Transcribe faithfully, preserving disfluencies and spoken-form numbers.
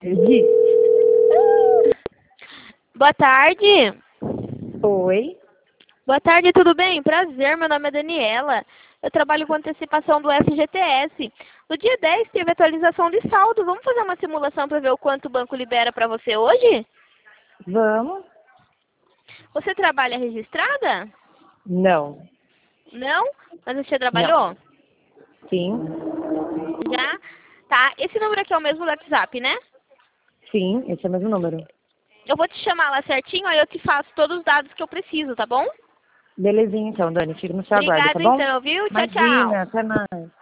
Perdi. Boa tarde. Oi. Boa tarde, tudo bem? Prazer, meu nome é Daniela. Eu trabalho com antecipação do F G T S. No dia dez teve atualização de saldo. Vamos fazer uma simulação para ver o quanto o banco libera para você hoje? Vamos? Você trabalha registrada? Não. Não? Mas você Não. trabalhou? Sim. Já? Tá. Esse número aqui é o mesmo do WhatsApp, né? Sim, esse é o mesmo número. Eu vou te chamar lá certinho, aí eu te faço todos os dados que eu preciso, tá bom? Belezinha então, Dani. Fico no seu aguardo, tá Obrigada bom? então, viu? Tchau, tchau. Imagina, até mais.